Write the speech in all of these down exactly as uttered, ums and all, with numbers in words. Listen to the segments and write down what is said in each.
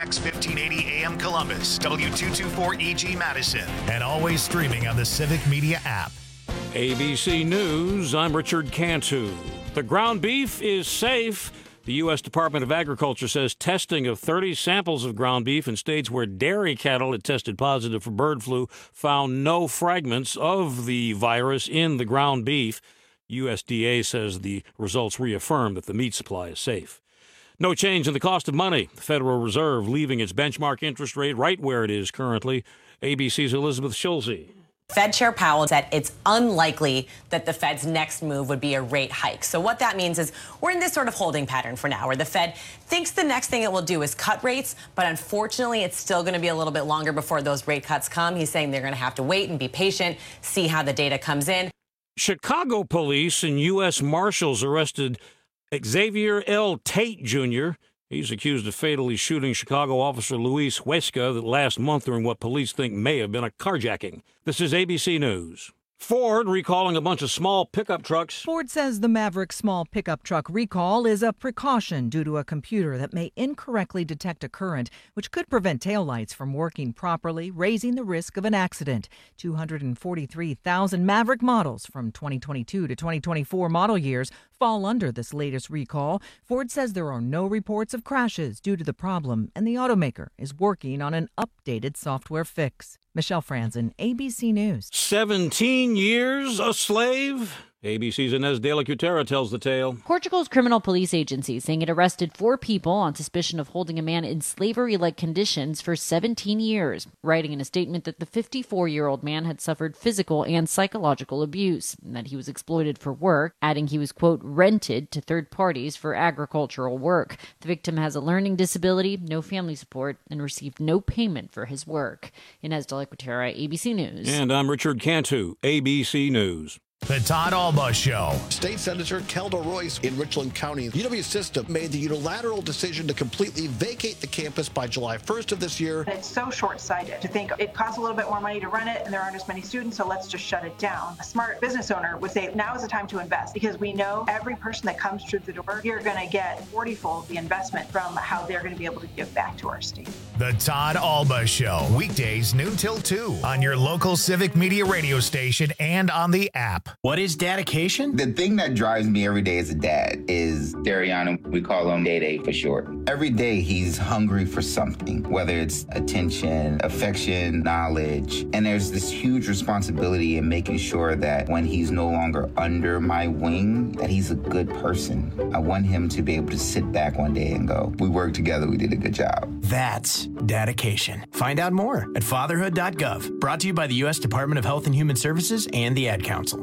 X fifteen eighty A M Columbus, W two twenty-four E G Madison, and always streaming on the Civic Media app. A B C News, I'm Richard Cantu. The ground beef is safe. The U S Department of Agriculture says testing of thirty samples of ground beef in states where dairy cattle had tested positive for bird flu found no fragments of the virus in the ground beef. U S D A says the results reaffirm that the meat supply is safe. No change in the cost of money. The Federal Reserve leaving its benchmark interest rate right where it is currently. A B C's Elizabeth Schulze. Fed Chair Powell said it's unlikely that the Fed's next move would be a rate hike. So what that means is we're in this sort of holding pattern for now, where the Fed thinks the next thing it will do is cut rates, but unfortunately it's still going to be a little bit longer before those rate cuts come. He's saying they're going to have to wait and be patient, see how the data comes in. Chicago police and U S Marshals arrested Xavier L. Tate Junior He's accused of fatally shooting Chicago officer Luis Huesca last month during what police think may have been a carjacking. This is A B C News. Ford recalling a bunch of small pickup trucks. Ford says the Maverick small pickup truck recall is a precaution due to a computer that may incorrectly detect a current, which could prevent taillights from working properly, raising the risk of an accident. two hundred forty-three thousand Maverick models from twenty twenty-two to twenty twenty-four model years fall under this latest recall. Ford says there are no reports of crashes due to the problem, and the automaker is working on an updated software fix. Michelle Franzen, A B C News. seventeen years a slave? A B C's Inez de la Cutera tells the tale. Portugal's criminal police agency saying it arrested four people on suspicion of holding a man in slavery-like conditions for seventeen years, writing in a statement that the fifty-four-year-old man had suffered physical and psychological abuse, and that he was exploited for work, adding he was, quote, rented to third parties for agricultural work. The victim has a learning disability, no family support, and received no payment for his work. Inez de la Cutera, A B C News. And I'm Richard Cantu, A B C News. The Todd Alba Show. State Senator Kelda Royce in Richland County. U W System made the unilateral decision to completely vacate the campus by July first of this year. It's so short-sighted to think it costs a little bit more money to run it and there aren't as many students, so let's just shut it down. A smart business owner would say now is the time to invest, because we know every person that comes through the door, you're going to get forty-fold the investment from how they're going to be able to give back to our state. The Todd Alba Show. Weekdays noon till two on your local Civic Media radio station and on the app. What is dedication? The thing that drives me every day as a dad is Dariana. We call him Day Day for short. Every day he's hungry for something, whether it's attention, affection, knowledge. And there's this huge responsibility in making sure that when he's no longer under my wing, that he's a good person. I want him to be able to sit back one day and go, we worked together, we did a good job. That's dedication. Find out more at fatherhood dot gov. Brought to you by the U S Department of Health and Human Services and the Ad Council.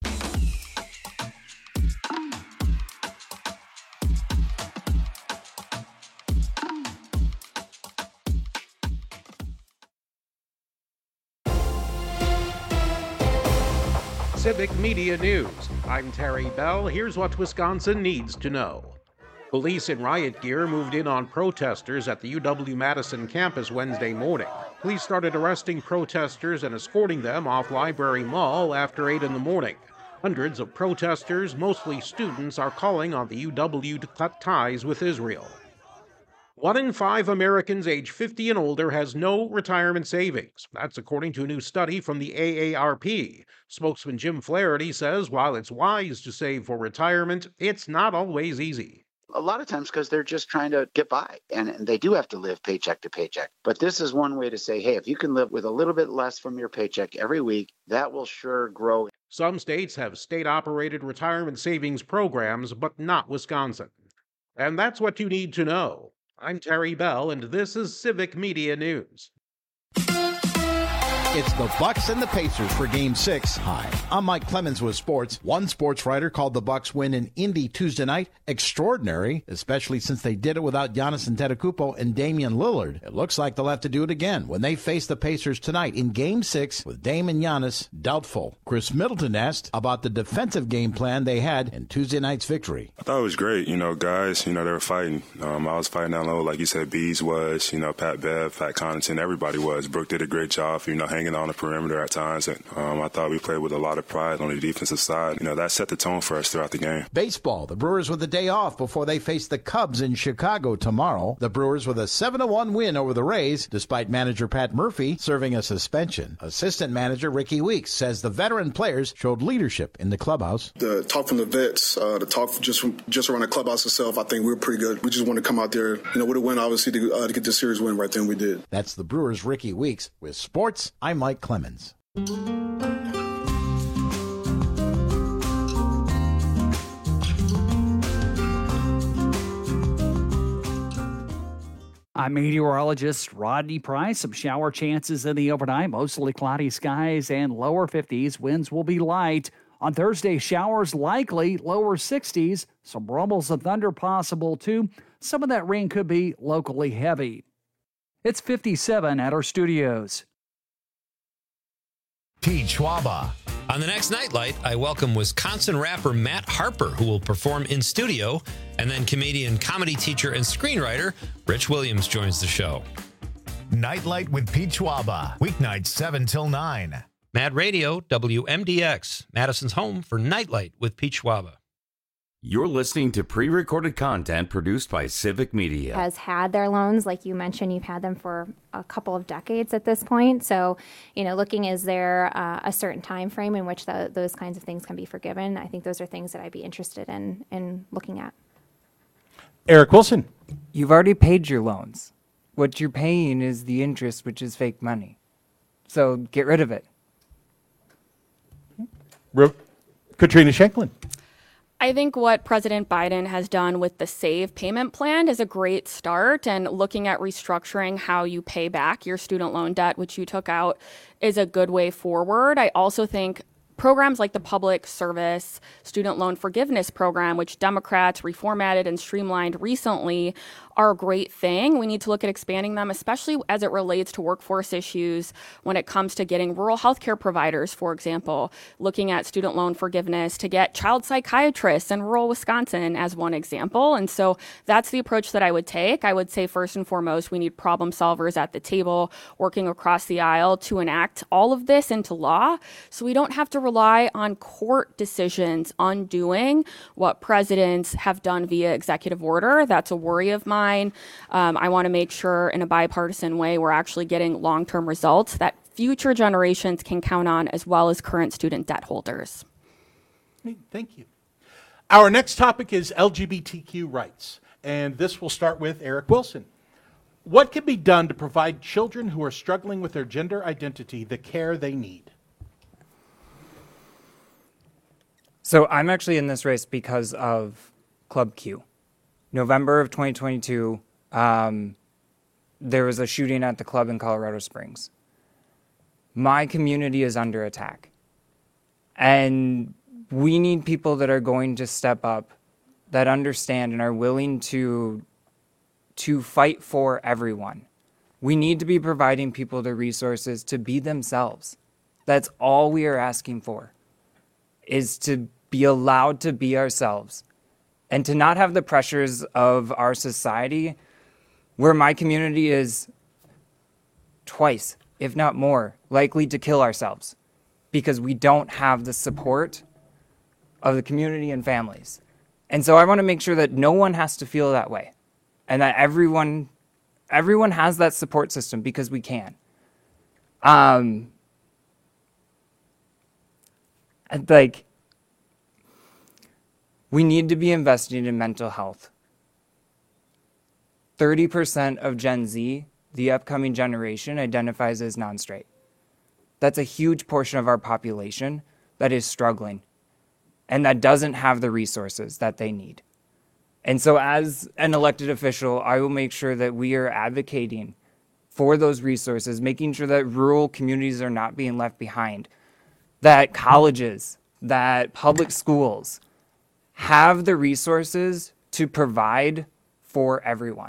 Civic Media News. I'm Terry Bell. Here's what Wisconsin needs to know. Police in riot gear moved in on protesters at the U W-Madison campus Wednesday morning. Police started arresting protesters and escorting them off Library Mall after eight in the morning. Hundreds of protesters, mostly students, are calling on the U W to cut ties with Israel. One in five Americans age fifty and older has no retirement savings. That's according to a new study from the A A R P. Spokesman Jim Flaherty says while it's wise to save for retirement, it's not always easy. A lot of times because they're just trying to get by, and, and they do have to live paycheck to paycheck. But this is one way to say, hey, if you can live with a little bit less from your paycheck every week, that will sure grow. Some states have state-operated retirement savings programs, but not Wisconsin. And that's what you need to know. I'm Terry Bell, and this is Civic Media News. It's the Bucks and the Pacers for Game six. Hi, I'm Mike Clemens with sports. One sports writer called the Bucks win in Indy Tuesday night extraordinary, especially since they did it without Giannis Antetokounmpo and Damian Lillard. It looks like they'll have to do it again when they face the Pacers tonight in Game six with Dame and Giannis doubtful. Chris Middleton asked about the defensive game plan they had in Tuesday night's victory. I thought it was great. You know, guys, you know, they were fighting. Um, I was fighting down low, like you said, Bees was, you know, Pat Bev, Pat Connaughton, everybody was. Brooke did a great job, you know, hanging hanging on the perimeter at times. And um, I thought we played with a lot of pride on the defensive side. You know, that set the tone for us throughout the game. Baseball, the Brewers with a day off before they face the Cubs in Chicago tomorrow. The Brewers with a seven to one win over the Rays, despite manager Pat Murphy serving a suspension. Assistant manager Ricky Weeks says the veteran players showed leadership in the clubhouse. The talk from the vets, uh, the talk just from just around the clubhouse itself, I think we were pretty good. We just want to come out there, you know, with a win, obviously, to, uh, to get the series win right then. We did. That's the Brewers' Ricky Weeks. With sports, I'm Mike Clemens. I'm meteorologist Rodney Price. Some shower chances in the overnight, mostly cloudy skies and lower fifties. Winds will be light. On Thursday, showers likely, lower sixties. Some rumbles of thunder possible too. Some of that rain could be locally heavy. It's fifty-seven at our studios. Pete Schwaba. On the next Nightlight, I welcome Wisconsin rapper Matt Harper, who will perform in studio, and then comedian, comedy teacher, and screenwriter Rich Williams joins the show. Nightlight with Pete Schwaba, weeknights seven till nine. Mad Radio, W M D X, Madison's home for Nightlight with Pete Schwaba. You're listening to pre-recorded content produced by Civic Media. Has had their loans, like you mentioned, you've had them for a couple of decades at this point. So, you know, looking, is there uh, a certain time frame in which the, those kinds of things can be forgiven? I think those are things that I'd be interested in in looking at. Eric Wilson. You've already paid your loans. What you're paying is the interest, which is fake money. So get rid of it. Re- Katrina Shanklin. I think what President Biden has done with the SAVE payment plan is a great start, and looking at restructuring how you pay back your student loan debt, which you took out, is a good way forward. I also think programs like the Public Service Student Loan Forgiveness Program, which Democrats reformatted and streamlined recently, are a great thing. We need to look at expanding them, especially as it relates to workforce issues when it comes to getting rural healthcare providers, for example, looking at student loan forgiveness to get child psychiatrists in rural Wisconsin as one example. And so that's the approach that I would take. I would say first and foremost, we need problem solvers at the table working across the aisle to enact all of this into law so we don't have to rely on court decisions undoing what presidents have done via executive order. That's a worry of mine. Um, I want to make sure in a bipartisan way we're actually getting long-term results that future generations can count on, as well as current student debt holders. Thank you. Our next topic is L G B T Q rights, and this will start with Eric Wilson. What can be done to provide children who are struggling with their gender identity the care they need? So I'm actually in this race because of Club Q. November of twenty twenty-two, um, there was a shooting at the club in Colorado Springs. My community is under attack. And we need people that are going to step up, that understand and are willing to, to fight for everyone. We need to be providing people the resources to be themselves. That's all we are asking for, is to be allowed to be ourselves. And to not have the pressures of our society, where my community is twice, if not more, likely to kill ourselves because we don't have the support of the community and families. And so I want to make sure that no one has to feel that way, and that everyone everyone has that support system, because we can. Um, and like, we need to be investing in mental health. thirty percent of Gen Z, the upcoming generation, identifies as non-straight. That's a huge portion of our population that is struggling and that doesn't have the resources that they need. And so as an elected official, I will make sure that we are advocating for those resources, making sure that rural communities are not being left behind, that colleges, that public schools have the resources to provide for everyone.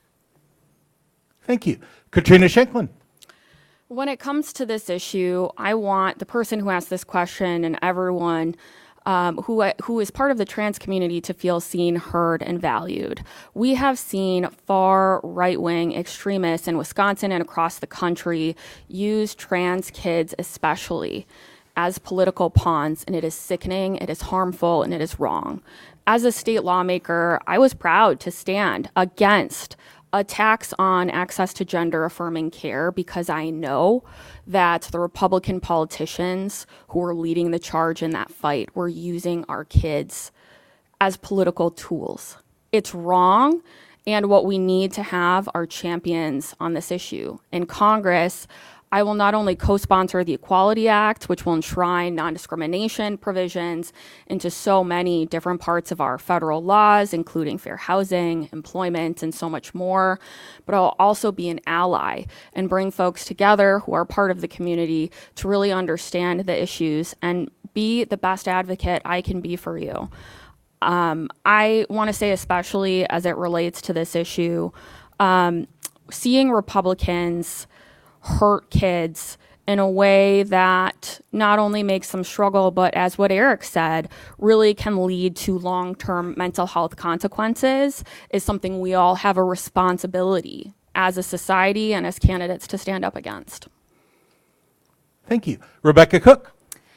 Thank you. Katrina Shanklin. When it comes to this issue, I want the person who asked this question and everyone Um, who who is part of the trans community to feel seen, heard, and valued. We have seen far right-wing extremists in Wisconsin and across the country use trans kids especially as political pawns, and it is sickening, it is harmful, and it is wrong. As a state lawmaker, I was proud to stand against attacks on access to gender-affirming care because I know that the Republican politicians who are leading the charge in that fight were using our kids as political tools. It's wrong, and what we need to have are champions on this issue. In Congress, I will not only co-sponsor the Equality Act, which will enshrine non-discrimination provisions into so many different parts of our federal laws, including fair housing, employment, and so much more, but I'll also be an ally and bring folks together who are part of the community to really understand the issues and be the best advocate I can be for you. Um, I want to say, especially as it relates to this issue, um, seeing Republicans hurt kids in a way that not only makes them struggle, but as what Eric said, really can lead to long-term mental health consequences is something we all have a responsibility as a society and as candidates to stand up against. Thank you. Rebecca Cook.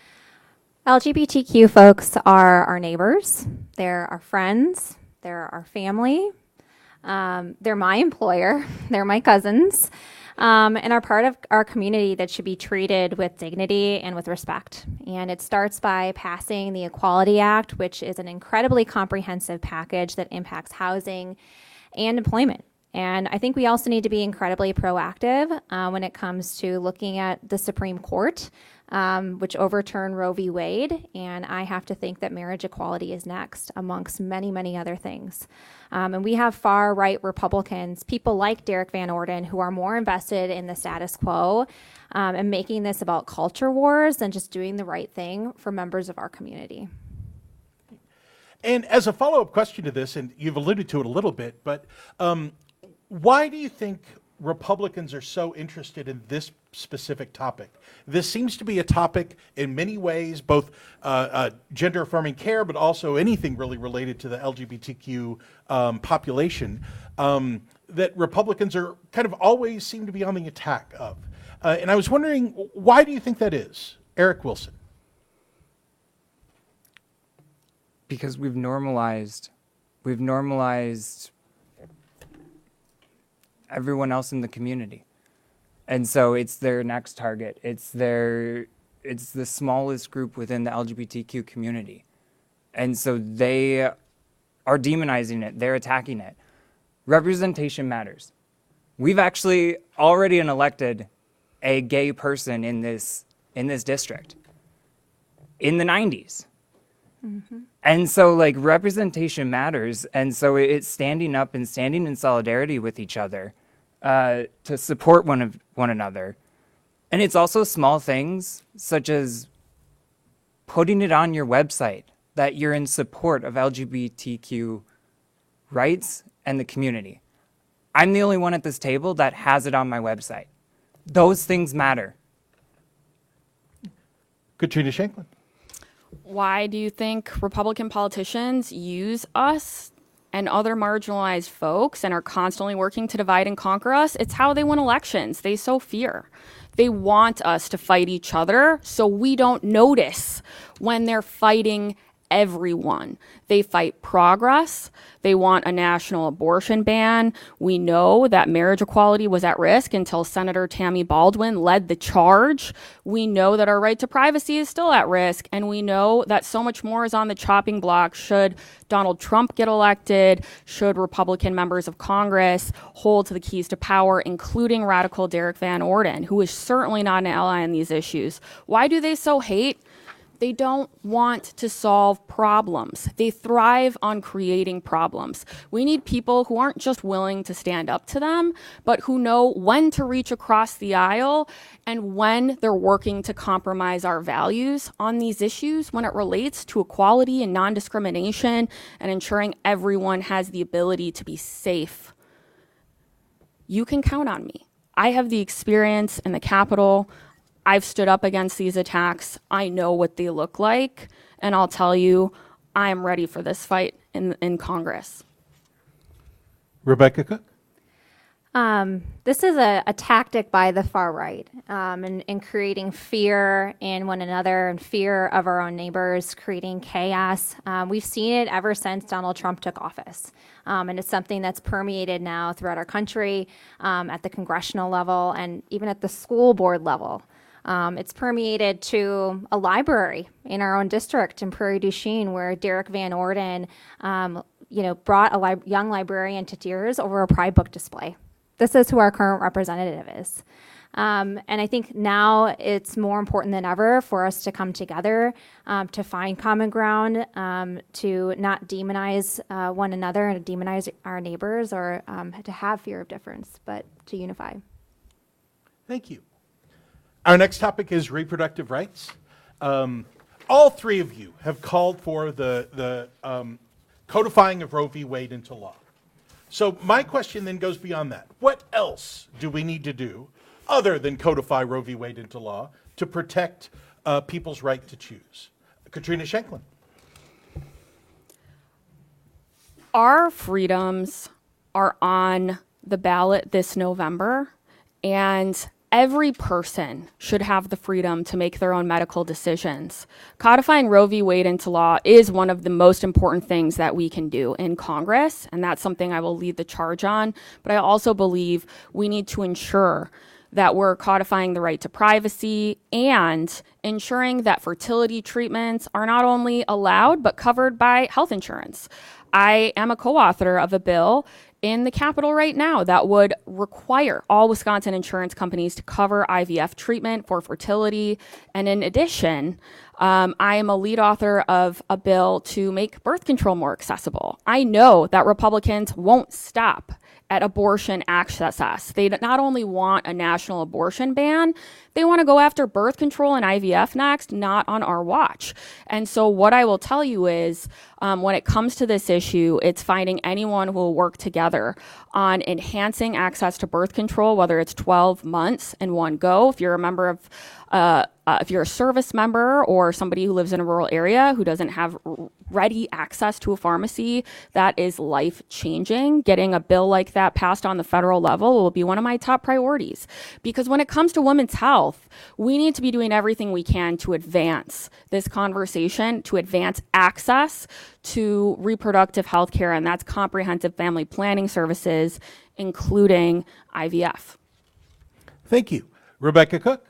L G B T Q folks are our neighbors. They're our friends. They're our family. Um, they're my employer. They're my cousins. Um, and are part of our community that should be treated with dignity and with respect. And it starts by passing the Equality Act, which is an incredibly comprehensive package that impacts housing and employment. And I think we also need to be incredibly proactive uh, when it comes to looking at the Supreme Court, um, which overturned Roe v. Wade. And I have to think that marriage equality is next, amongst many, many other things. Um, and we have far-right Republicans, people like Derek Van Orden, who are more invested in the status quo um, and making this about culture wars than just doing the right thing for members of our community. And as a follow-up question to this, and you've alluded to it a little bit, but um, why do you think Republicans are so interested in this specific topic? This seems to be a topic in many ways, both uh, uh, gender-affirming care, but also anything really related to the L G B T Q um, population, um, that Republicans are kind of always seem to be on the attack of. Uh, and I was wondering, why do you think that is? Eric Wilson. Because we've normalized, we've normalized everyone else in the community. And so it's their next target. It's their, it's the smallest group within the L G B T Q community. And so they are demonizing it. They're attacking it. Representation matters. We've actually already elected a gay person in this, in this district in the nineties. Mm-hmm. And so like representation matters. And so it's standing up and standing in solidarity with each other uh, to support one of one another. And it's also small things such as putting it on your website that you're in support of L G B T Q rights and the community. I'm the only one at this table that has it on my website. Those things matter. Katrina Shanklin. Why do you think Republican politicians use us and other marginalized folks and are constantly working to divide and conquer us? It's how they win elections. They sow fear. They want us to fight each other so we don't notice when they're fighting everyone. They fight progress. They want a national abortion ban. We know that marriage equality was at risk until Senator Tammy Baldwin led the charge. We know that our right to privacy is still at risk, and we know that so much more is on the chopping block should Donald Trump get elected, should Republican members of Congress hold to the keys to power, including radical Derek Van Orden, who is certainly not an ally in these issues. Why do they so hate? They don't want to solve problems. They thrive on creating problems. We need people who aren't just willing to stand up to them, but who know when to reach across the aisle and when they're working to compromise our values on these issues when it relates to equality and non-discrimination and ensuring everyone has the ability to be safe. You can count on me. I have the experience in the Capitol. I've stood up against these attacks. I know what they look like. And I'll tell you, I am ready for this fight in, in Congress. Rebecca Cook? Um, this is a, a tactic by the far right um, in, in creating fear in one another and fear of our own neighbors, creating chaos. Um, we've seen it ever since Donald Trump took office. Um, and it's something that's permeated now throughout our country um, at the congressional level and even at the school board level. Um, it's permeated to a library in our own district in Prairie du Chien, where Derek Van Orden, um, you know, brought a li- young librarian to tears over a Pride book display. This is who our current representative is. Um, and I think now it's more important than ever for us to come together, um, to find common ground, um, to not demonize uh, one another and to demonize our neighbors or um, to have fear of difference, but to unify. Thank you. Our next topic is reproductive rights. Um, all three of you have called for the, the um, codifying of Roe v. Wade into law. So my question then goes beyond that. What else do we need to do other than codify Roe v. Wade into law to protect uh, people's right to choose? Katrina Shanklin. Our freedoms are on the ballot this November, and every person should have the freedom to make their own medical decisions. Codifying Roe v. Wade into law is one of the most important things that we can do in Congress, and that's something I will lead the charge on. But I also believe we need to ensure that we're codifying the right to privacy and ensuring that fertility treatments are not only allowed but covered by health insurance. I am a co-author of a bill in the Capitol right now that would require all Wisconsin insurance companies to cover I V F treatment for fertility. And in addition, um, I am a lead author of a bill to make birth control more accessible. I know that Republicans won't stop at abortion access. They not only want a national abortion ban, they want to go after birth control and I V F next, not on our watch. And so what I will tell you is, um, when it comes to this issue, it's finding anyone who will work together on enhancing access to birth control, whether it's twelve months in one go. If you're a member of, uh, uh, if you're a service member or somebody who lives in a rural area who doesn't have r- ready access to a pharmacy, that is life-changing. Getting a bill like that passed on the federal level will be one of my top priorities. Because when it comes to women's health, we need to be doing everything we can to advance this conversation, to advance access to reproductive health care, and that's comprehensive family planning services, including I V F. Thank you. Rebecca Cook.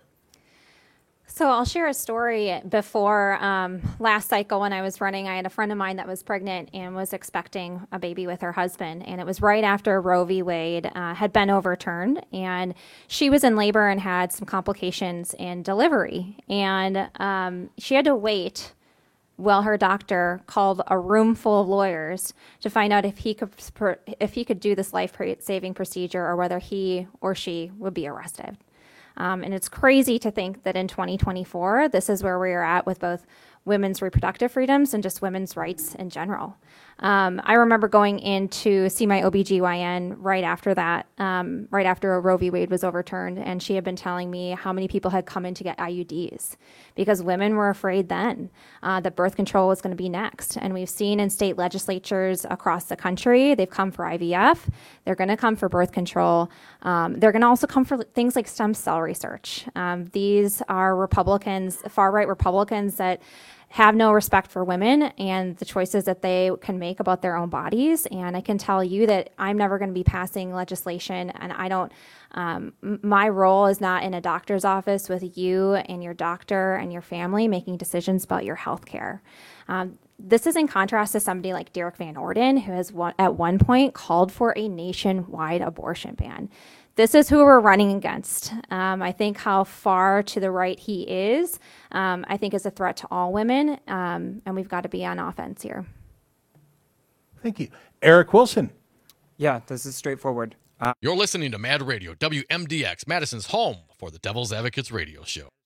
So I'll share a story. Before um, last cycle when I was running, I had a friend of mine that was pregnant and was expecting a baby with her husband. And it was right after Roe v. Wade uh, had been overturned. And she was in labor and had some complications in delivery. And um, she had to wait while her doctor called a room full of lawyers to find out if he could if he could do this life-saving procedure or whether he or she would be arrested. Um, and it's crazy to think that in twenty twenty-four, this is where we are at with both women's reproductive freedoms and just women's rights in general. Um, I remember going in to see my O B G Y N right after that, um, right after Roe v. Wade was overturned, and she had been telling me how many people had come in to get I U Ds because women were afraid then uh, that birth control was going to be next. And we've seen in state legislatures across the country, they've come for I V F, they're going to come for birth control, um, they're going to also come for things like stem cell research. Um, these are Republicans, far-right Republicans that have no respect for women and the choices that they can make about their own bodies. And I can tell you that I'm never going to be passing legislation, and I don't, um, my role is not in a doctor's office with you and your doctor and your family making decisions about your health care. Um, this is in contrast to somebody like Derek Van Orden, who has one, at one point called for a nationwide abortion ban. This is who we're running against. Um, I think how far to the right he is, um, I think is a threat to all women, um, and we've got to be on offense here. Thank you. Eric Wilson. Yeah, this is straightforward. Uh, You're listening to Mad Radio, W M D X, Madison's home for the Devil's Advocates radio show.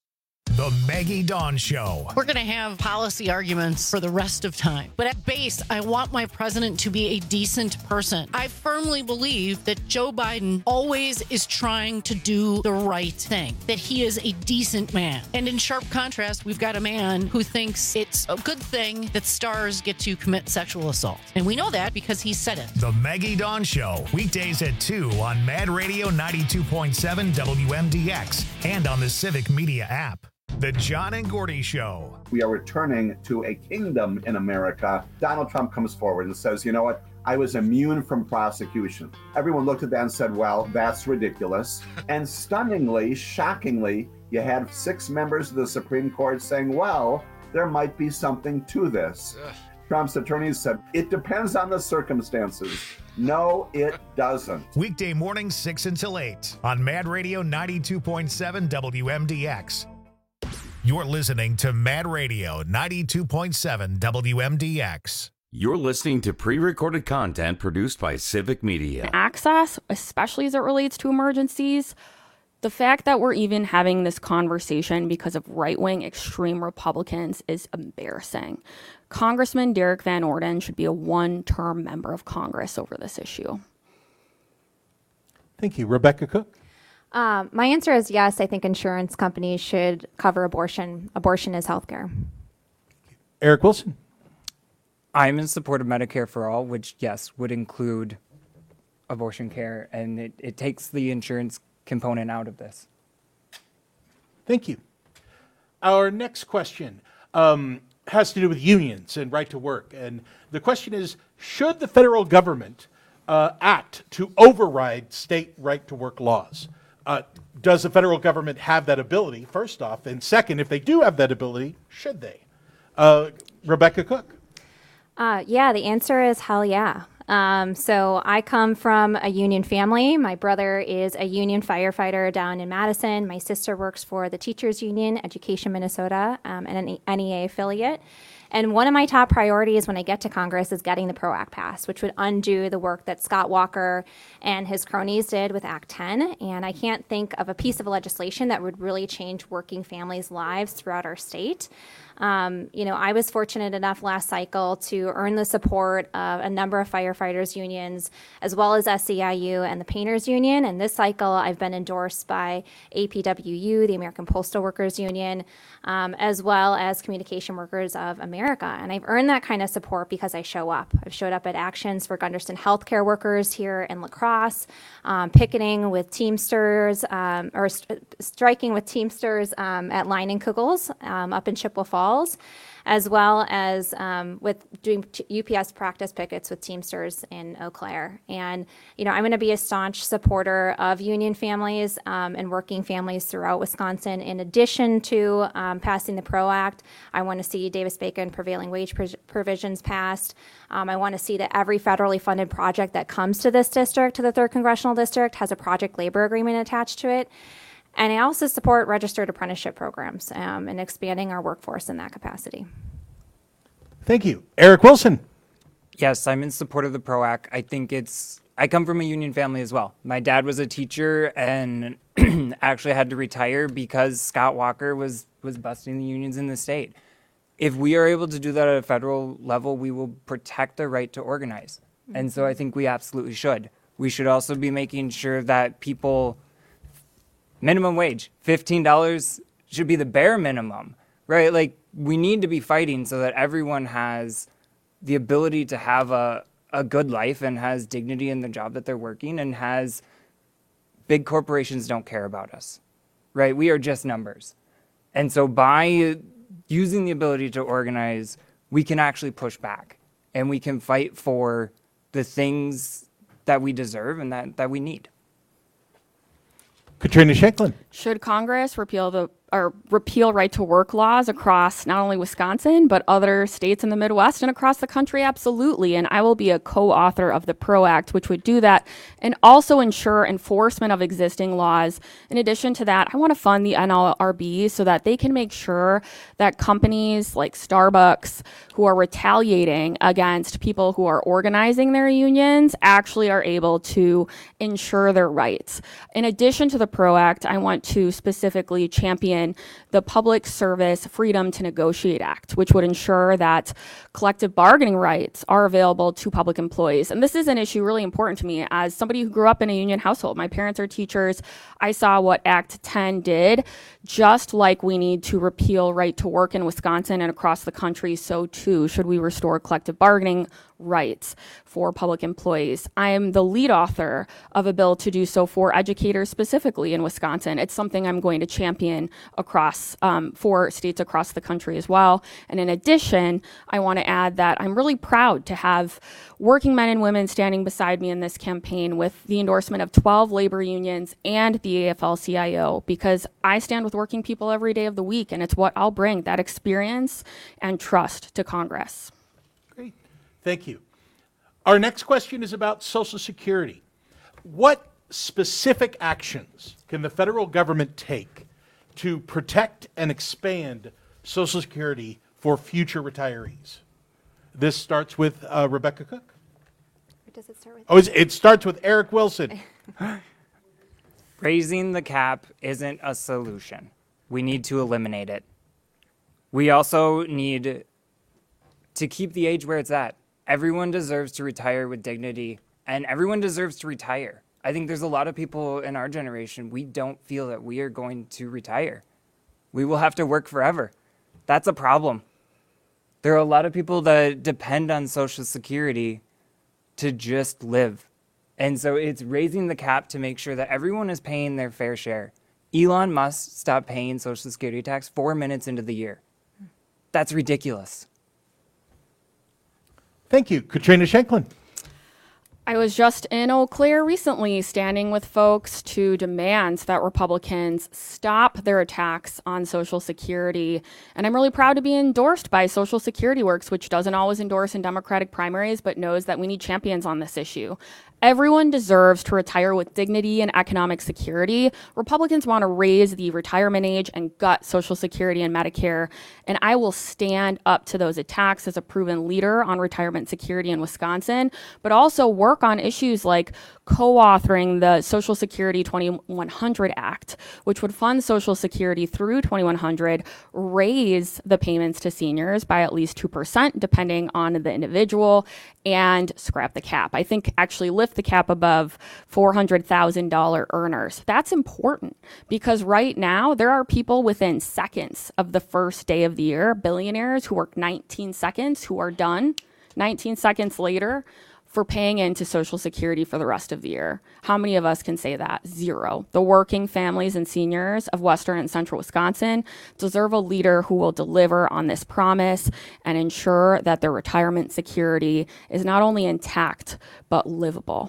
The Maggie Dawn Show. We're going to have policy arguments for the rest of time. But at base, I want my president to be a decent person. I firmly believe that Joe Biden always is trying to do the right thing, that he is a decent man. And in sharp contrast, we've got a man who thinks it's a good thing that stars get to commit sexual assault. And we know that because he said it. The Maggie Dawn Show, weekdays at two on Mad Radio ninety-two point seven W M D X and on the Civic Media app. The John and Gordy Show. We are returning to a kingdom in America. Donald Trump comes forward and says, you know what? I was immune from prosecution. Everyone looked at that and said, well, that's ridiculous. And stunningly, shockingly, you had six members of the Supreme Court saying, well, there might be something to this. Ugh. Trump's attorneys said, it depends on the circumstances. No, it doesn't. Weekday mornings, six until eight on Mad Radio ninety-two point seven W M D X. You're listening to Mad Radio ninety-two point seven W M D X. You're listening to pre-recorded content produced by Civic Media. Access, especially as it relates to emergencies, the fact that we're even having this conversation because of right-wing extreme Republicans is embarrassing. Congressman Derek Van Orden should be a one-term member of Congress over this issue. Thank you. Rebecca Cook? Um, my answer is yes. I think insurance companies should cover abortion. Abortion is healthcare. Eric Wilson? I'm in support of Medicare for All, which, yes, would include abortion care, and it, it takes the insurance component out of this. Thank you. Our next question um, has to do with unions and right to work. And the question is, should the federal government uh, act to override state right to work laws? Uh, does the federal government have that ability, first off? And second, if they do have that ability, should they? Uh, Rebecca Cook? Uh, yeah, the answer is hell yeah. Um, so I come from a union family. My brother is a union firefighter down in Madison. My sister works for the Teachers Union, Education Minnesota, um, and an N E A affiliate. And one of my top priorities when I get to Congress is getting the PRO Act passed, which would undo the work that Scott Walker and his cronies did with Act ten. And I can't think of a piece of legislation that would really change working families' lives throughout our state. Um, you know, I was fortunate enough last cycle to earn the support of a number of firefighters unions, as well as S E I U and the Painters Union. And this cycle, I've been endorsed by A P W U, the American Postal Workers Union, um, as well as Communication Workers of America. And I've earned that kind of support because I show up. I've showed up at actions for Gunderson healthcare workers here in La Crosse, um, picketing with Teamsters, um, or st- striking with Teamsters um, at Line and Kugels um, up in Chippewa Falls, as well as um, with doing t- U P S practice pickets with Teamsters in Eau Claire. And, you know, I'm going to be a staunch supporter of union families um, and working families throughout Wisconsin. In addition to um, passing the PRO Act, I want to see Davis-Bacon prevailing wage pr- provisions passed. Um, I want to see that every federally funded project that comes to this district, to the third Congressional District, has a project labor agreement attached to it. And I also support registered apprenticeship programs um, and expanding our workforce in that capacity. Thank you. Eric Wilson? Yes, I'm in support of the PRO Act. I think it's, I come from a union family as well. My dad was a teacher and actually had to retire because Scott Walker was, was busting the unions in the state. If we are able to do that at a federal level, we will protect the right to organize. Mm-hmm. And so I think we absolutely should. We should also be making sure that people... Minimum wage, fifteen dollars should be the bare minimum, right? Like, we need to be fighting so that everyone has the ability to have a, a good life and has dignity in the job that they're working and has big corporations don't care about us, right? We are just numbers. And so by using the ability to organize, we can actually push back and we can fight for the things that we deserve and that, that we need. Katrina Shanklin. Should Congress repeal the or repeal right to work laws across not only Wisconsin, but other states in the Midwest and across the country? Absolutely. And I will be a co-author of the PRO Act, which would do that and also ensure enforcement of existing laws. In addition to that, I want to fund the N L R B so that they can make sure that companies like Starbucks who are retaliating against people who are organizing their unions actually are able to ensure their rights. In addition to the PRO Act, I want to specifically champion champion the Public Service Freedom to Negotiate Act, which would ensure that collective bargaining rights are available to public employees. And this is an issue really important to me as somebody who grew up in a union household. My parents are teachers. I saw what Act ten did. Just like we need to repeal right to work in Wisconsin and across the country, so too should we restore collective bargaining rights for public employees. I am the lead author of a bill to do so for educators specifically in Wisconsin. It's something I'm going to champion across um, for states across the country as well. And in addition, I want to add that I'm really proud to have working men and women standing beside me in this campaign with the endorsement of twelve labor unions and the A F L C I O, because I stand with working people every day of the week, and it's what I'll bring, that experience and trust to Congress. Thank you. Our next question is about Social Security. What specific actions can the federal government take to protect and expand Social Security for future retirees? This starts with uh, Rebecca Cook. Or does it start with? Oh, it starts with Eric Wilson. Raising the cap isn't a solution. We need to eliminate it. We also need to keep the age where it's at. Everyone deserves to retire with dignity, and everyone deserves to retire. I think there's a lot of people in our generation, we don't feel that we are going to retire. We will have to work forever. That's a problem. There are a lot of people that depend on Social Security to just live. And so it's raising the cap to make sure that everyone is paying their fair share. Elon Musk stopped paying Social Security tax four minutes into the year. That's ridiculous. Thank you. Katrina Shanklin. I was just in Eau Claire recently standing with folks to demand that Republicans stop their attacks on Social Security. And I'm really proud to be endorsed by Social Security Works, which doesn't always endorse in Democratic primaries, but knows that we need champions on this issue. Everyone deserves to retire with dignity and economic security. Republicans want to raise the retirement age and gut Social Security and Medicare, and I will stand up to those attacks as a proven leader on retirement security in Wisconsin, but also work on issues like co-authoring the Social Security twenty-one hundred Act, which would fund Social Security through twenty-one hundred, raise the payments to seniors by at least two percent, depending on the individual, and scrap the cap. I think actually lift the cap above four hundred thousand dollars earners. That's important because right now there are people within seconds of the first day of the year, billionaires who work nineteen seconds, who are done nineteen seconds later for paying into Social Security for the rest of the year. How many of us can say that? Zero. The working families and seniors of Western and Central Wisconsin deserve a leader who will deliver on this promise and ensure that their retirement security is not only intact, but livable.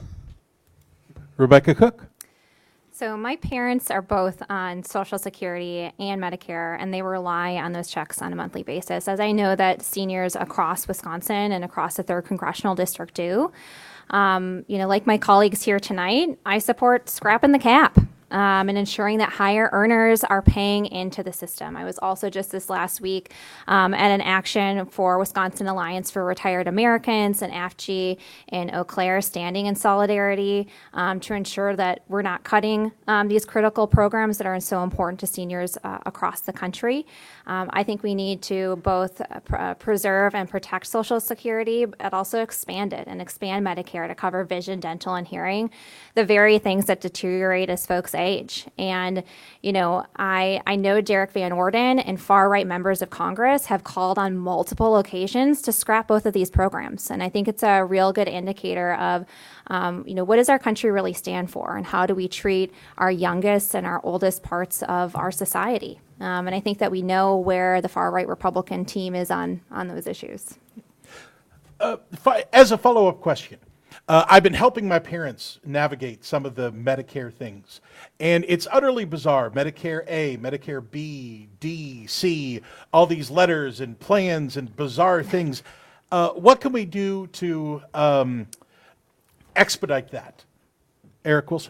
Rebecca Cook. So my parents are both on Social Security and Medicare, and they rely on those checks on a monthly basis, as I know that seniors across Wisconsin and across the third congressional district do. Um, you know, like my colleagues here tonight, I support scrapping the cap. Um, and ensuring that higher earners are paying into the system. I was also just this last week um, at an action for Wisconsin Alliance for Retired Americans and A F G in Eau Claire, standing in solidarity um, to ensure that we're not cutting um, these critical programs that are so important to seniors uh, across the country. Um, I think we need to both uh, pr- uh, preserve and protect Social Security, but also expand it and expand Medicare to cover vision, dental, and hearing, the very things that deteriorate as folks age. And, you know, I, I know Derek Van Orden and far-right members of Congress have called on multiple occasions to scrap both of these programs. And I think it's a real good indicator of, um, you know, what does our country really stand for, and how do we treat our youngest and our oldest parts of our society? Um, and I think that we know where the far-right Republican team is on, on those issues. Uh, as a follow-up question, Uh, I've been helping my parents navigate some of the Medicare things, and it's utterly bizarre. Medicare A, Medicare B, D, C, all these letters and plans and bizarre things. Uh, what can we do to um, expedite that? Eric Wilson.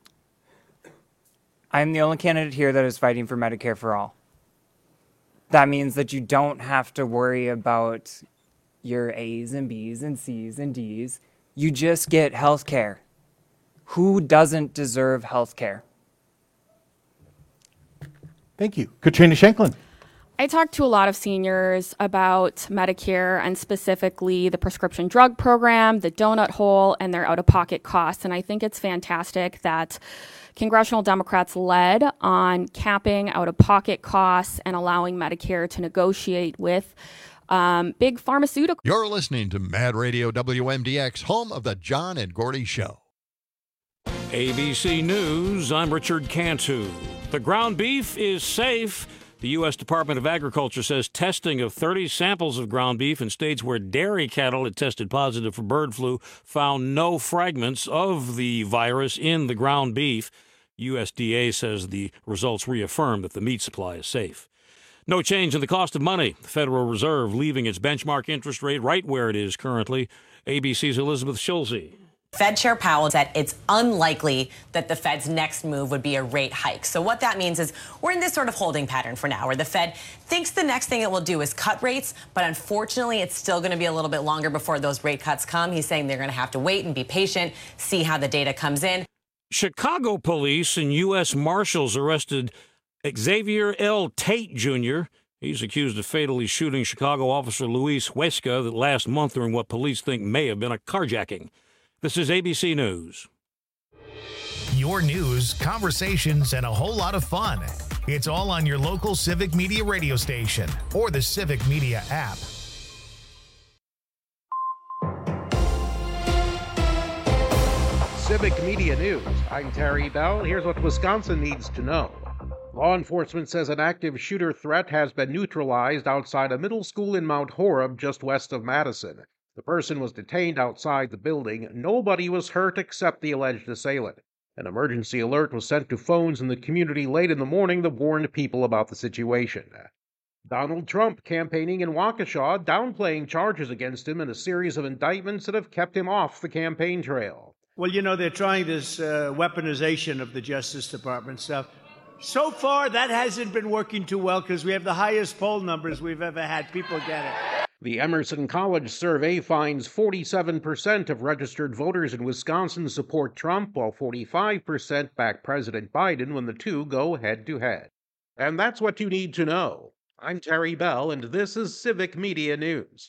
I'm the only candidate here that is fighting for Medicare for all. That means that you don't have to worry about your A's and B's and C's and D's. You just get health care. Who doesn't deserve health care? Thank you. Katrina Shanklin. I talked to a lot of seniors about Medicare and specifically the prescription drug program, the donut hole, and their out-of-pocket costs. And I think it's fantastic that congressional Democrats led on capping out-of-pocket costs and allowing Medicare to negotiate with um, big pharmaceutical. You're listening to Mad Radio W M D X, home of the John and Gordy Show. A B C News, I'm Richard Cantu. The ground beef is safe. The U S Department of Agriculture says testing of thirty samples of ground beef in states where dairy cattle had tested positive for bird flu found no fragments of the virus in the ground beef. U S D A says the results reaffirm that the meat supply is safe. No change in the cost of money. The Federal Reserve leaving its benchmark interest rate right where it is currently. A B C's Elizabeth Schulze. Fed Chair Powell said it's unlikely that the Fed's next move would be a rate hike. So what that means is we're in this sort of holding pattern for now, where the Fed thinks the next thing it will do is cut rates, but unfortunately it's still going to be a little bit longer before those rate cuts come. He's saying they're going to have to wait and be patient, see how the data comes in. Chicago police and U S Marshals arrested Xavier L. Tate Junior He's accused of fatally shooting Chicago officer Luis Huesca last month during what police think may have been a carjacking. This is A B C News. Your news, conversations, and a whole lot of fun. It's all on your local Civic Media radio station or the Civic Media app. Civic Media News. I'm Terry Bell. Here's what Wisconsin needs to know. Law enforcement says an active shooter threat has been neutralized outside a middle school in Mount Horeb, just west of Madison. The person was detained outside the building. Nobody was hurt except the alleged assailant. An emergency alert was sent to phones in the community late in the morning that warned people about the situation. Donald Trump campaigning in Waukesha, downplaying charges against him in a series of indictments that have kept him off the campaign trail. Well, you know, they're trying this uh, weaponization of the Justice Department stuff. So far, that hasn't been working too well because we have the highest poll numbers we've ever had. People get it. The Emerson College survey finds forty-seven percent of registered voters in Wisconsin support Trump, while forty-five percent back President Biden when the two go head-to-head. And that's what you need to know. I'm Terry Bell, and this is Civic Media News.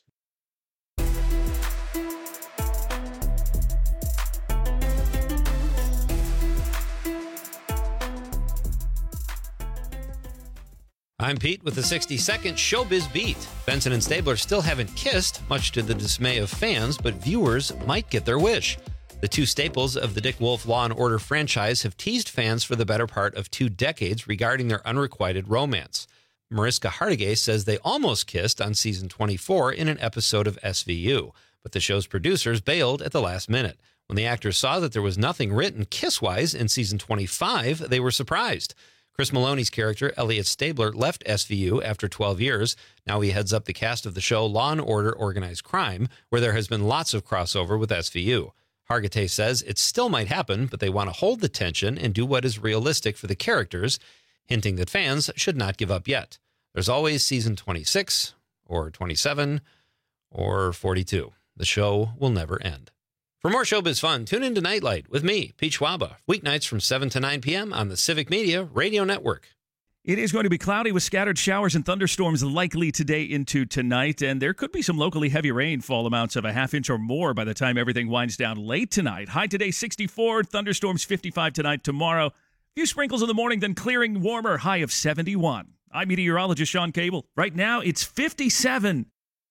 I'm Pete with the sixty-second Showbiz Beat. Benson and Stabler still haven't kissed, much to the dismay of fans, but viewers might get their wish. The two staples of the Dick Wolf Law and Order franchise have teased fans for the better part of two decades regarding their unrequited romance. Mariska Hargitay says they almost kissed on season twenty-four in an episode of S V U, but the show's producers bailed at the last minute. When the actors saw that there was nothing written kiss-wise in season twenty-five, they were surprised. Chris Maloney's character, Elliot Stabler, left S V U after twelve years. Now he heads up the cast of the show Law and Order Organized Crime, where there has been lots of crossover with S V U. Hargitay says it still might happen, but they want to hold the tension and do what is realistic for the characters, hinting that fans should not give up yet. There's always season twenty-six, or twenty-seven, or forty-two. The show will never end. For more showbiz fun, tune in to Nightlight with me, Pete Schwaba, weeknights from seven to nine p.m. on the Civic Media Radio Network. It is going to be cloudy with scattered showers and thunderstorms likely today into tonight, and there could be some locally heavy rainfall amounts of a half inch or more by the time everything winds down late tonight. High today sixty-four, thunderstorms fifty-five tonight, tomorrow. A few sprinkles in the morning, then clearing warmer, high of seventy-one. I'm meteorologist Sean Cable. Right now, it's fifty-seven.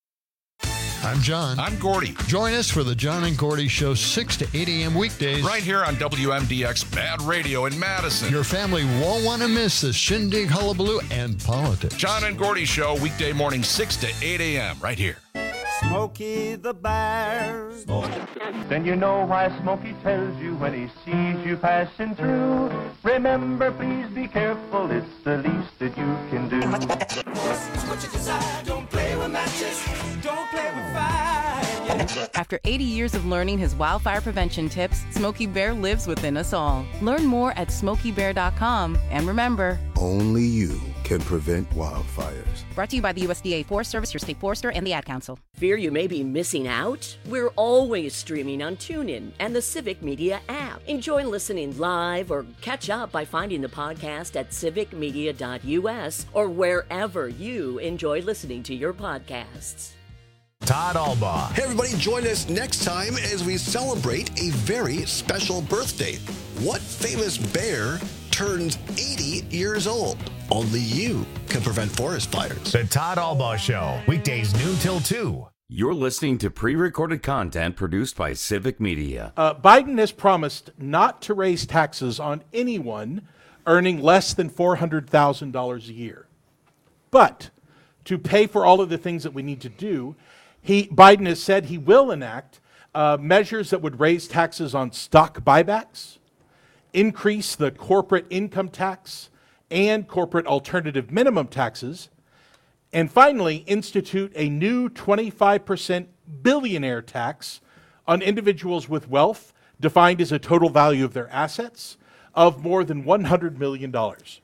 I'm John. I'm Gordy. Join us for the John and Gordy Show, six to eight a.m. weekdays. Right here on W M D X Mad Radio in Madison. Your family won't want to miss the shindig, hullabaloo, and politics. John and Gordy Show, weekday morning, six to eight a.m. right here. Smokey the Bear. Then you know why Smokey tells you when he sees you passing through. Remember, please be careful, it's the least that you can do. What you desire, don't play with matches, don't play with fire. After eighty years of learning his wildfire prevention tips, Smokey Bear lives within us all. Learn more at smokey bear dot com, and remember, only you can prevent wildfires. Brought to you by the U S D A Forest Service, your state forester, and the Ad Council. Fear you may be missing out? We're always streaming on TuneIn and the Civic Media app. Enjoy listening live or catch up by finding the podcast at civic media dot U S or wherever you enjoy listening to your podcasts. Todd Albaugh. Hey, everybody, join us next time as we celebrate a very special birthday. What famous bear turns eighty years old? Only you can prevent forest fires. The Todd Albaugh Show, weekdays noon till two. You're listening to pre-recorded content produced by Civic Media. Uh, Biden has promised not to raise taxes on anyone earning less than four hundred thousand dollars a year. But to pay for all of the things that we need to do, he, Biden has said he will enact uh, measures that would raise taxes on stock buybacks, increase the corporate income tax and corporate alternative minimum taxes, and finally institute a new twenty-five percent billionaire tax on individuals with wealth defined as a total value of their assets of more than one hundred million dollars.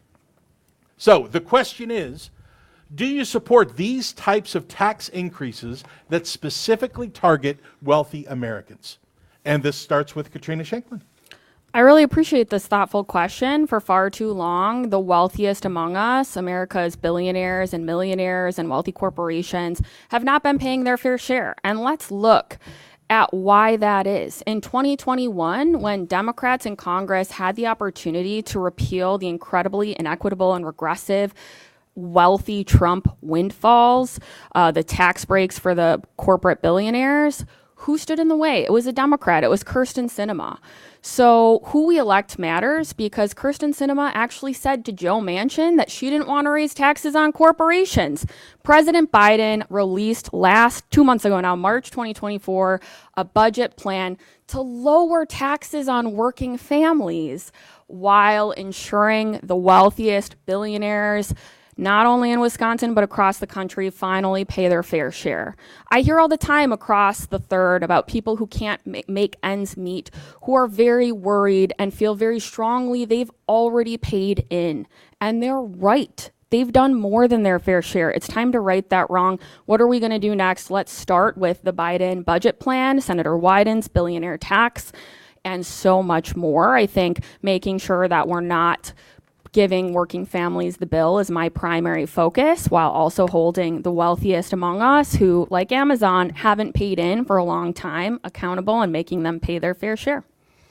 So the question is, do you support these types of tax increases that specifically target wealthy Americans? And this starts with Katrina Shankland. I really appreciate this thoughtful question. For far too long, the wealthiest among us, America's billionaires and millionaires and wealthy corporations, have not been paying their fair share. And let's look at why that is. In twenty twenty-one, when Democrats in Congress had the opportunity to repeal the incredibly inequitable and regressive wealthy Trump windfalls, uh, the tax breaks for the corporate billionaires, who stood in the way? It was a Democrat. It was Kyrsten Sinema. So who we elect matters, because Kyrsten Sinema actually said to Joe Manchin that she didn't want to raise taxes on corporations. President Biden released last two months ago now, March twenty twenty-four, a budget plan to lower taxes on working families while ensuring the wealthiest billionaires, not only in Wisconsin, but across the country, finally pay their fair share. I hear all the time across the third about people who can't ma- make ends meet, who are very worried and feel very strongly they've already paid in. And they're right. They've done more than their fair share. It's time to right that wrong. What are we going to do next? Let's start with the Biden budget plan, Senator Wyden's billionaire tax, and so much more. I think making sure that we're not giving working families the bill is my primary focus, while also holding the wealthiest among us who, like Amazon, haven't paid in for a long time accountable and making them pay their fair share.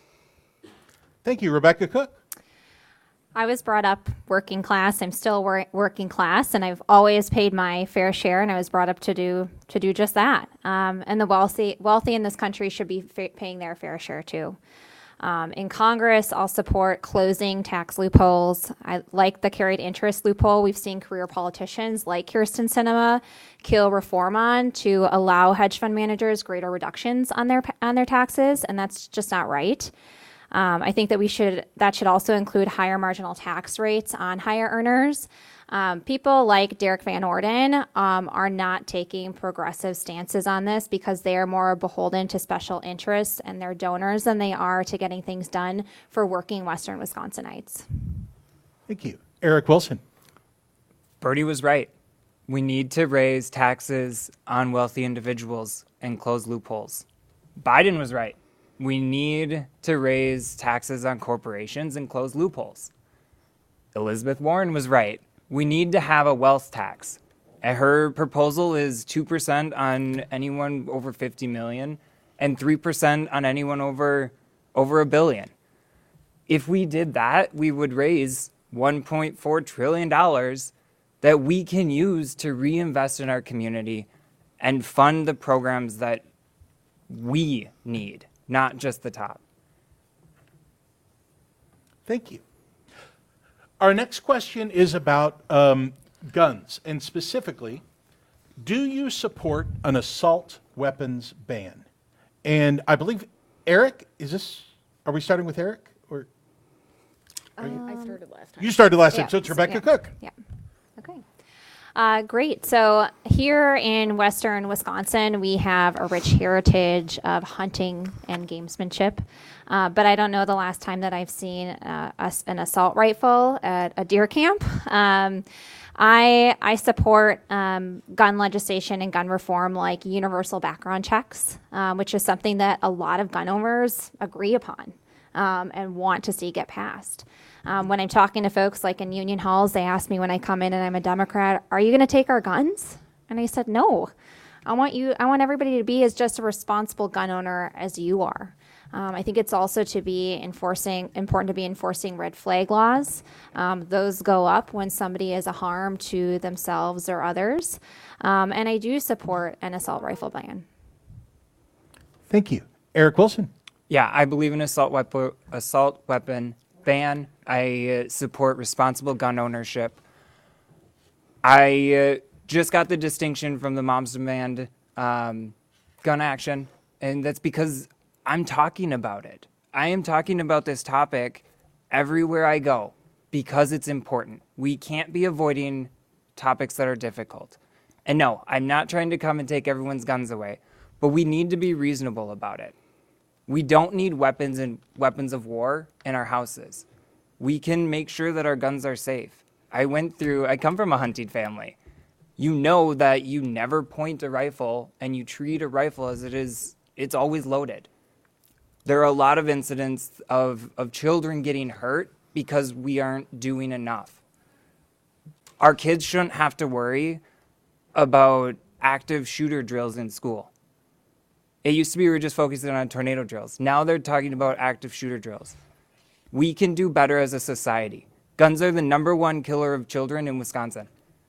Thank you, Rebecca Cook. I was brought up working class. I'm still wor- working class, and I've always paid my fair share, and I was brought up to do to do just that. Um, and the wealthy wealthy in this country should be fa- paying their fair share too. Um, in Congress, I'll support closing tax loopholes. I like the carried interest loophole we've seen career politicians like Kyrsten Sinema kill reform on to allow hedge fund managers greater reductions on their on their taxes, and that's just not right. Um, I think that we should that should also include higher marginal tax rates on higher earners. Um, people like Derek Van Orden um, are not taking progressive stances on this because they are more beholden to special interests and their donors than they are to getting things done for working Western Wisconsinites. Thank you. Eric Wilson. Bertie was right. We need to raise taxes on wealthy individuals and close loopholes. Biden was right. We need to raise taxes on corporations and close loopholes. Elizabeth Warren was right. We need to have a wealth tax. Her proposal is two percent on anyone over fifty million and three percent on anyone over over a billion. If we did that, we would raise one point four trillion dollars that we can use to reinvest in our community and fund the programs that we need, not just the top. Thank you. Our next question is about um, guns, and specifically, do you support an assault weapons ban? And I believe, Eric, is this, are we starting with Eric? Or um, I started last time. You started last yeah, time, so it's so, Rebecca yeah, Cook. Yeah, okay. Uh, great. So here in western Wisconsin, we have a rich heritage of hunting and gamesmanship. Uh, but I don't know the last time that I've seen uh, a, an assault rifle at a deer camp. Um, I I support um, gun legislation and gun reform like universal background checks, um, which is something that a lot of gun owners agree upon um, and want to see get passed. Um, when I'm talking to folks like in union halls, they ask me when I come in and I'm a Democrat, are you going to take our guns? And I said, no. I want you. I want everybody to be as just a responsible gun owner as you are. Um, I think it's also to be enforcing important to be enforcing red flag laws. Um, those go up when somebody is a harm to themselves or others. Um, and I do support an assault rifle ban. Thank you. Eric Wilson. Yeah, I believe in assault weapon assault weapon ban. I uh, support responsible gun ownership. I uh, just got the distinction from the Moms Demand um, gun action, and that's because I'm talking about it. I am talking about this topic everywhere I go because it's important. We can't be avoiding topics that are difficult. And no, I'm not trying to come and take everyone's guns away, but we need to be reasonable about it. We don't need weapons and weapons of war in our houses. We can make sure that our guns are safe. I went through, I come from a hunting family. You know that you never point a rifle and you treat a rifle as it is, it's always loaded. There are a lot of incidents of, of children getting hurt because we aren't doing enough. Our kids shouldn't have to worry about active shooter drills in school. It used to be we were just focusing on tornado drills. Now they're talking about active shooter drills. We can do better as a society. Guns are the number one killer of children in Wisconsin.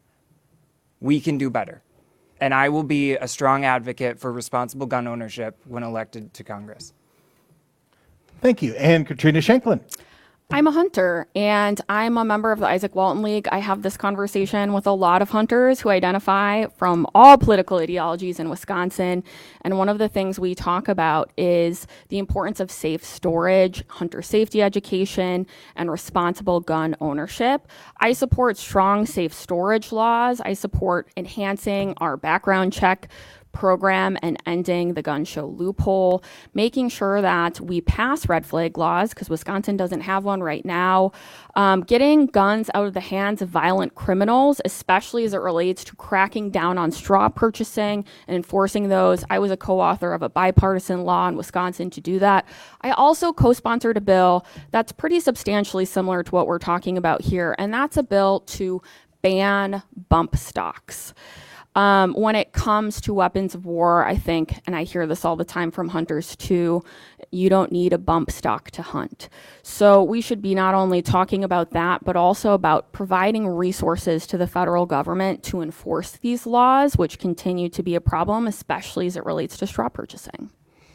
We can do better. And I will be a strong advocate for responsible gun ownership when elected to Congress. Thank you. And Katrina Shanklin. I'm a hunter, and I'm a member of the Isaac Walton League. I have this conversation with a lot of hunters who identify from all political ideologies in Wisconsin. And one of the things we talk about is the importance of safe storage, hunter safety education, and responsible gun ownership. I support strong safe storage laws. I support enhancing our background check program and ending the gun show loophole, making sure that we pass red flag laws, because Wisconsin doesn't have one right now, um, getting guns out of the hands of violent criminals, especially as it relates to cracking down on straw purchasing and enforcing those. I was a co-author of a bipartisan law in Wisconsin to do that. I also co-sponsored a bill that's pretty substantially similar to what we're talking about here, and that's a bill to ban bump stocks. Um, when it comes to weapons of war, I think, and I hear this all the time from hunters too, you don't need a bump stock to hunt. So we should be not only talking about that, but also about providing resources to the federal government to enforce these laws, which continue to be a problem, especially as it relates to straw purchasing.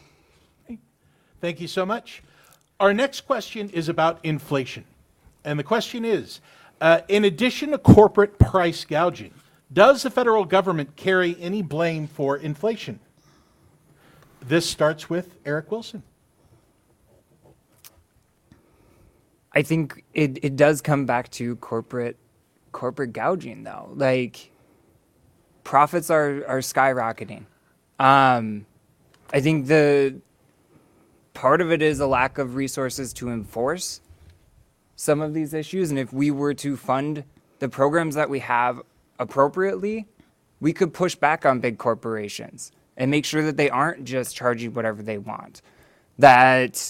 Thank you so much. Our next question is about inflation. And the question is, uh, in addition to corporate price gouging, does the federal government carry any blame for inflation? This starts with Eric Wilson. I think it, it does come back to corporate corporate gouging, though. Like, profits are, are skyrocketing. Um, I think the part of it is a lack of resources to enforce some of these issues. And if we were to fund the programs that we have appropriately, we could push back on big corporations and make sure that they aren't just charging whatever they want. That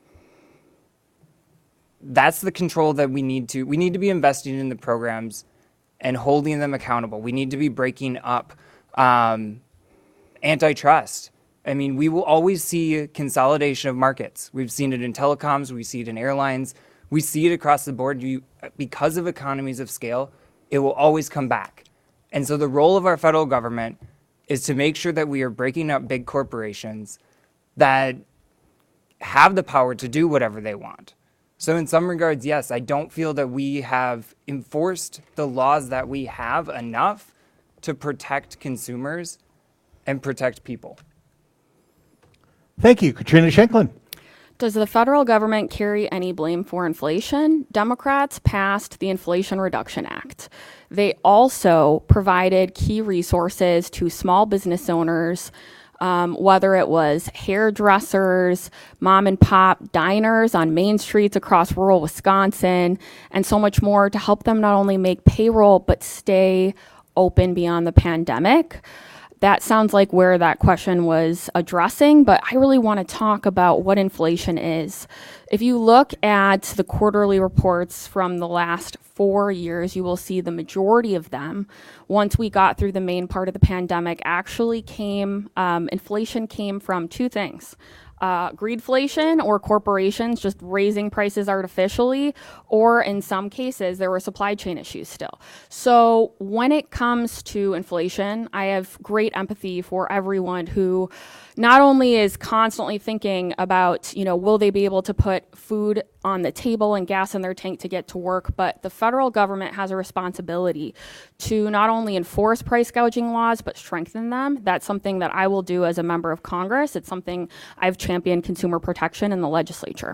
that's the control that we need to, we need to be investing in the programs and holding them accountable. We need to be breaking up um, antitrust. I mean, we will always see consolidation of markets. We've seen it in telecoms, we see it in airlines, we see it across the board. You, because of economies of scale, it will always come back. And so the role of our federal government is to make sure that we are breaking up big corporations that have the power to do whatever they want. So in some regards, yes, I don't feel that we have enforced the laws that we have enough to protect consumers and protect people. Thank you. Katrina Shanklin. Does the federal government carry any blame for inflation? Democrats passed the Inflation Reduction Act. They also provided key resources to small business owners, um, whether it was hairdressers, mom and pop diners on main streets across rural Wisconsin, and so much more to help them not only make payroll, but stay open beyond the pandemic. That sounds like where that question was addressing, but I really want to talk about what inflation is. If you look at the quarterly reports from the last four years, you will see the majority of them, once we got through the main part of the pandemic, actually came, um, inflation came from two things. Uh, greedflation, or corporations just raising prices artificially, or in some cases, there were supply chain issues still. So when it comes to inflation, I have great empathy for everyone who not only is constantly thinking about, you know, will they be able to put food on the table and gas in their tank to get to work, but the federal government has a responsibility to not only enforce price gouging laws, but strengthen them. That's something that I will do as a member of Congress. It's something I've championed consumer protection in the legislature.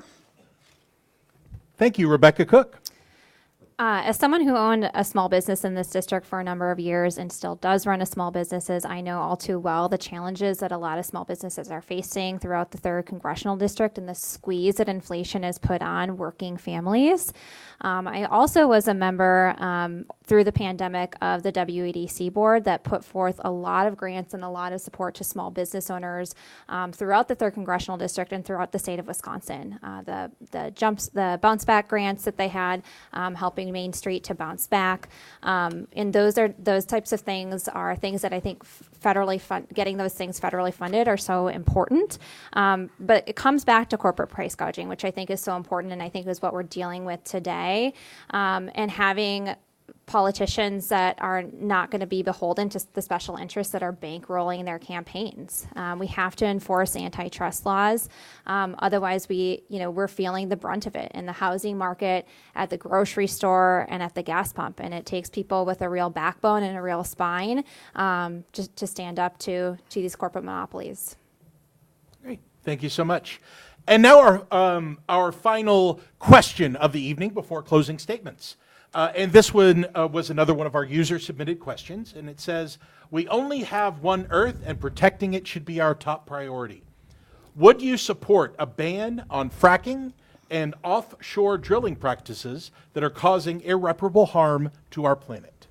Thank you, Rebecca Cook. Uh, as someone who owned a small business in this district for a number of years and still does run a small businesses, I know all too well the challenges that a lot of small businesses are facing throughout the third congressional district and the squeeze that inflation has put on working families. Um, I also was a member um, through the pandemic of the W E D C board that put forth a lot of grants and a lot of support to small business owners um, throughout the third congressional district and throughout the state of Wisconsin. Uh, the the jumps, the bounce back grants that they had, um, helping Main Street to bounce back, um, and those are those types of things are things that I think federally fund, getting those things federally funded are so important. Um, but it comes back to corporate price gouging, which I think is so important, and I think is what we're dealing with today, um, and having politicians that are not going to be beholden to the special interests that are bankrolling their campaigns. Um, we have to enforce antitrust laws. Um, otherwise, we, you know, we're feeling the brunt of it in the housing market, at the grocery store, and at the gas pump. And it takes people with a real backbone and a real spine um, to, to stand up to, to these corporate monopolies. Great. Thank you so much. And now our, um, our final question of the evening before closing statements. Uh, and this one uh, was another one of our user-submitted questions, and it says, we only have one Earth, and protecting it should be our top priority. Would you support a ban on fracking and offshore drilling practices that are causing irreparable harm to our planet?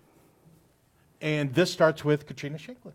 And this starts with Katrina Shanklin.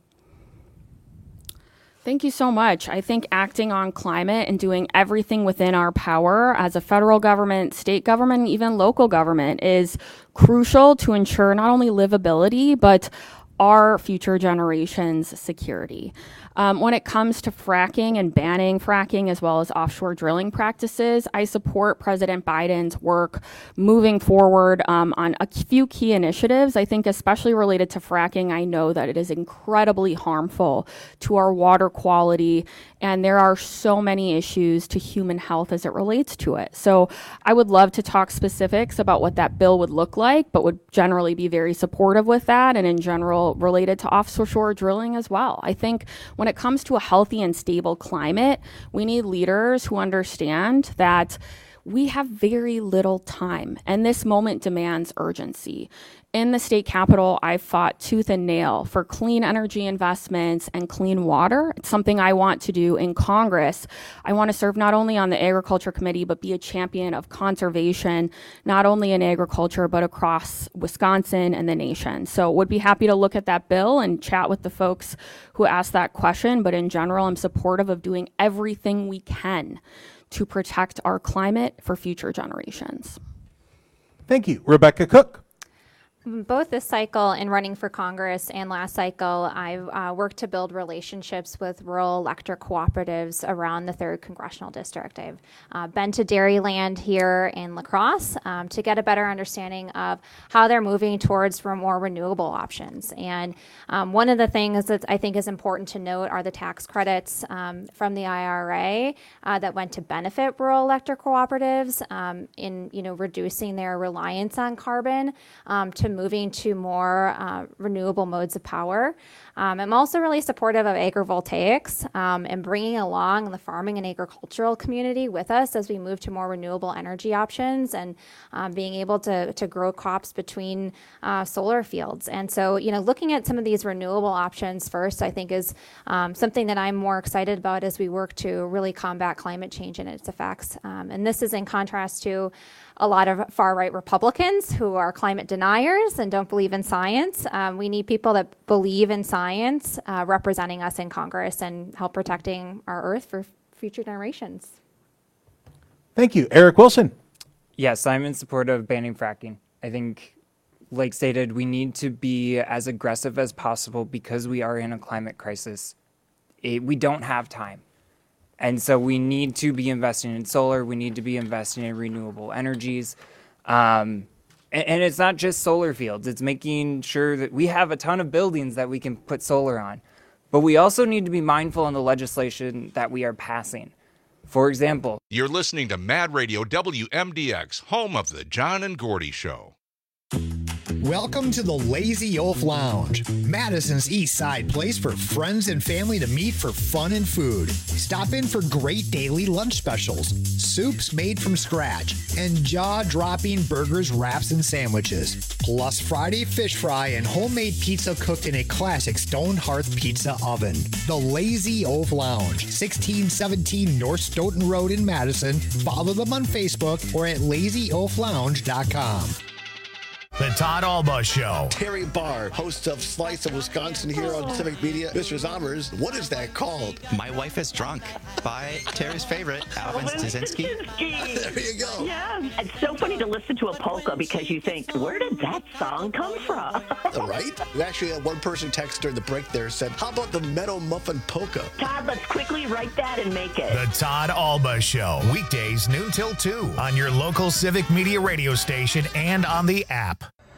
Thank you so much. I think acting on climate and doing everything within our power as a federal government, state government, even local government is crucial to ensure not only livability, but our future generations' security. Um, when it comes to fracking and banning fracking as well as offshore drilling practices, I support President Biden's work moving forward um, on a few key initiatives. I think especially related to fracking, I know that it is incredibly harmful to our water quality, and there are so many issues to human health as it relates to it. So I would love to talk specifics about what that bill would look like, but would generally be very supportive with that, and in general related to offshore drilling as well. I think when it comes to a healthy and stable climate, we need leaders who understand that we have very little time, and this moment demands urgency. In the state capitol, I fought tooth and nail for clean energy investments and clean water. It's something I want to do in Congress. I want to serve not only on the Agriculture Committee, but be a champion of conservation, not only in agriculture, but across Wisconsin and the nation. So would be happy to look at that bill and chat with the folks who asked that question. But in general, I'm supportive of doing everything we can to protect our climate for future generations. Thank you. Rebecca Cook. Both this cycle and running for Congress and last cycle, I've uh, worked to build relationships with rural electric cooperatives around the third Congressional District. I've uh, been to Dairyland here in La Crosse um, to get a better understanding of how they're moving towards for more renewable options. And um, one of the things that I think is important to note are the tax credits um, from the I R A uh, that went to benefit rural electric cooperatives um, in, you know, reducing their reliance on carbon um, to moving to more uh, renewable modes of power. Um, I'm also really supportive of agrivoltaics um, and bringing along the farming and agricultural community with us as we move to more renewable energy options and um, being able to, to grow crops between uh, solar fields. And so, you know, looking at some of these renewable options first, I think is um, something that I'm more excited about as we work to really combat climate change and its effects. Um, and this is in contrast to a lot of far-right Republicans who are climate deniers and don't believe in science. Um, we need people that believe in science uh, representing us in Congress and help protecting our Earth for future generations. Thank you. Eric Wilson. Yes, I'm in support of banning fracking. I think, like stated, we need to be as aggressive as possible because we are in a climate crisis. It, we don't have time. And so we need to be investing in solar. We need to be investing in renewable energies. Um, and, and it's not just solar fields. It's making sure that we have a ton of buildings that we can put solar on. But we also need to be mindful in the legislation that we are passing. For example, You're listening to Mad Radio W M D X, home of the John and Gordy Show. Welcome to the Lazy Oaf Lounge, Madison's East Side place for friends and family to meet for fun and food. Stop in for great daily lunch specials, soups made from scratch, and jaw-dropping burgers, wraps, and sandwiches. Plus Friday fish fry and homemade pizza cooked in a classic stone hearth pizza oven. The Lazy Oaf Lounge, sixteen seventeen North Stoughton Road in Madison. Follow them on Facebook or at lazy oaf lounge dot com. The Todd Alba Show. Terry Barr, host of Slice of Wisconsin here on Civic Media. Mister Zommers, what is that called? My Wife is Drunk by Terry's favorite, Alvin Stasinski. There you go. Yeah, it's so funny to listen to a polka because you think, where did that song come from? Right? We actually had one person text during the break there said, how about the Meadow Muffin Polka? Todd, let's quickly write that and make it. The Todd Alba Show. Weekdays noon till two on your local Civic Media radio station and on the app.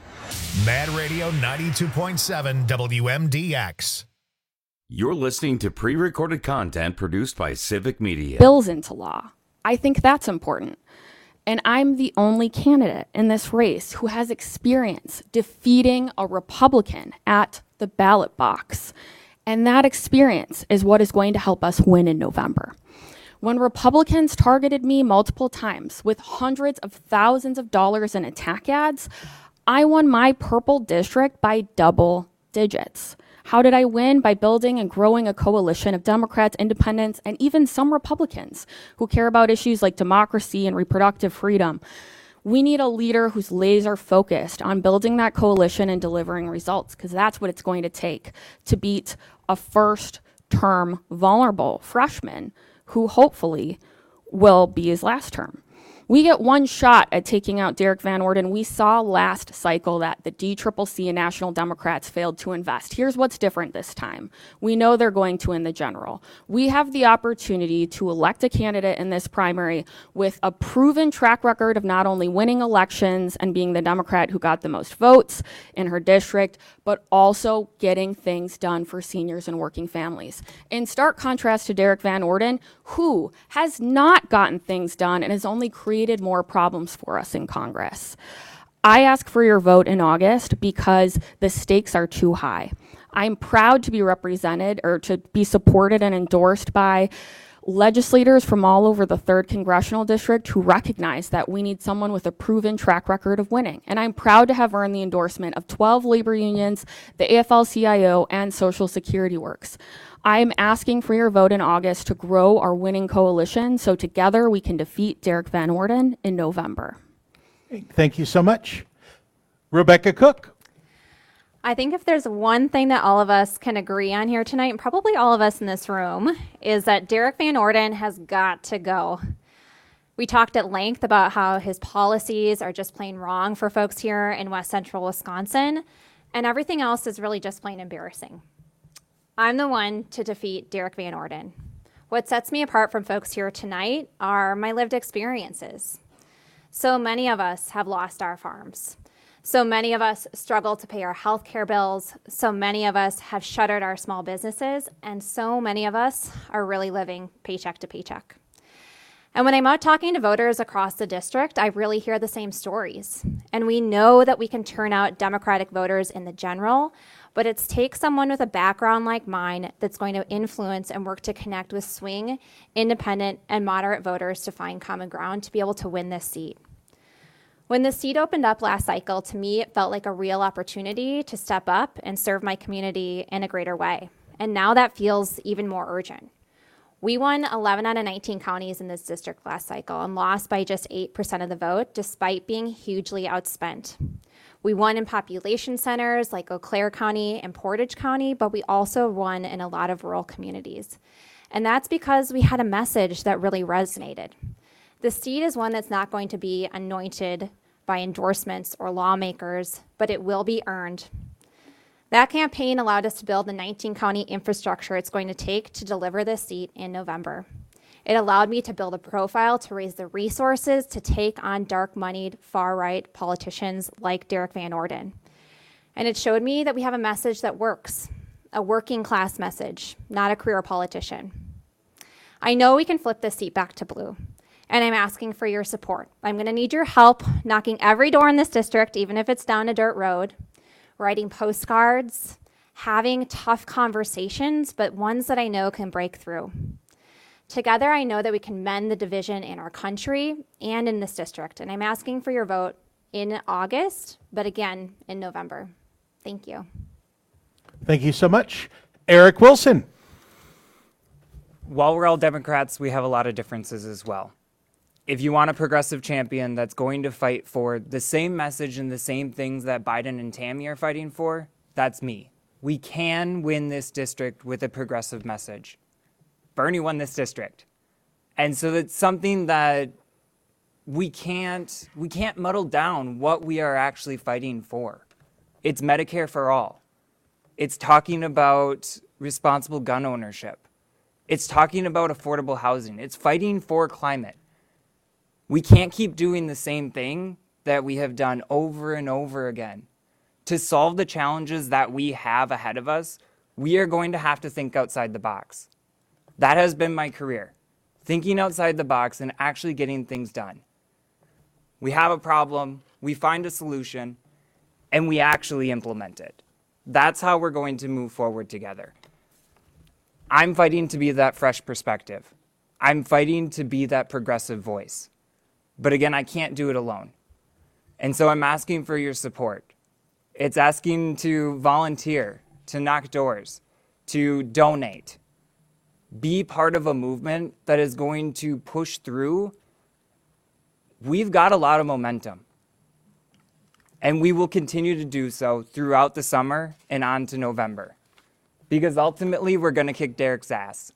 Mad Radio ninety-two point seven W M D X. You're listening to pre-recorded content produced by Civic Media. Bills into law. I think that's important. And I'm the only candidate in this race who has experience defeating a Republican at the ballot box. And that experience is what is going to help us win in November. When Republicans targeted me multiple times with hundreds of thousands of dollars in attack ads, I won my purple district by double digits. How did I win? By building and growing a coalition of Democrats, independents, and even some Republicans who care about issues like democracy and reproductive freedom. We need a leader who's laser focused on building that coalition and delivering results, because that's what it's going to take to beat a first term vulnerable freshman who hopefully will be his last term. We get one shot at taking out Derek Van Orden. We saw last cycle that the D C C C and National Democrats failed to invest. Here's what's different this time. We know they're going to win the general. We have the opportunity to elect a candidate in this primary with a proven track record of not only winning elections and being the Democrat who got the most votes in her district, but also getting things done for seniors and working families. In stark contrast to Derek Van Orden, who has not gotten things done and has only created created more problems for us in Congress. I ask for your vote in August because the stakes are too high. I'm proud to be represented or to be supported and endorsed by legislators from all over the third Congressional District who recognize that we need someone with a proven track record of winning. And I'm proud to have earned the endorsement of twelve labor unions, the A F L C I O, and Social Security Works. I'm asking for your vote in August to grow our winning coalition so together we can defeat Derek Van Orden in November. Thank you so much. Rebecca Cook. I think if there's one thing that all of us can agree on here tonight, and probably all of us in this room, is that Derek Van Orden has got to go. We talked at length about how his policies are just plain wrong for folks here in West Central Wisconsin, and everything else is really just plain embarrassing. I'm the one to defeat Derek Van Orden. What sets me apart from folks here tonight are my lived experiences. So many of us have lost our farms. So many of us struggle to pay our health care bills. So many of us have shuttered our small businesses. And so many of us are really living paycheck to paycheck. And when I'm out talking to voters across the district, I really hear the same stories. And we know that we can turn out Democratic voters in the general, but it takes someone with a background like mine that's going to influence and work to connect with swing, independent, and moderate voters to find common ground to be able to win this seat. When the seat opened up last cycle, to me, it felt like a real opportunity to step up and serve my community in a greater way. And now that feels even more urgent. We won eleven out of nineteen counties in this district last cycle and lost by just eight percent of the vote, despite being hugely outspent. We won in population centers like Eau Claire County and Portage County, but we also won in a lot of rural communities. And that's because we had a message that really resonated. The seat is one that's not going to be anointed by endorsements or lawmakers, but it will be earned. That campaign allowed us to build the nineteen county infrastructure it's going to take to deliver this seat in November. It allowed me to build a profile to raise the resources to take on dark-moneyed, far-right politicians like Derek Van Orden. And it showed me that we have a message that works, a working-class message, not a career politician. I know we can flip this seat back to blue, and I'm asking for your support. I'm going to need your help knocking every door in this district, even if it's down a dirt road, writing postcards, having tough conversations, but ones that I know can break through. Together, I know that we can mend the division in our country and in this district, and I'm asking for your vote in August, but again, in November. Thank you. Thank you so much. Eric Wilson. While we're all Democrats, we have a lot of differences as well. If you want a progressive champion that's going to fight for the same message and the same things that Biden and Tammy are fighting for, that's me. We can win this district with a progressive message. Bernie won this district. And so it's something that we can't, we can't muddle down what we are actually fighting for. It's Medicare for all. It's talking about responsible gun ownership. It's talking about affordable housing. It's fighting for climate. We can't keep doing the same thing that we have done over and over again. To solve the challenges that we have ahead of us, we are going to have to think outside the box. That has been my career, thinking outside the box and actually getting things done. We have a problem, we find a solution, and we actually implement it. That's how we're going to move forward together. I'm fighting to be that fresh perspective. I'm fighting to be that progressive voice. But again, I can't do it alone. And so I'm asking for your support. It's asking to volunteer, to knock doors, to donate. Be part of a movement that is going to push through. We've got a lot of momentum. And we will continue to do so throughout the summer and on to November. Because ultimately, we're going to kick Derek's ass.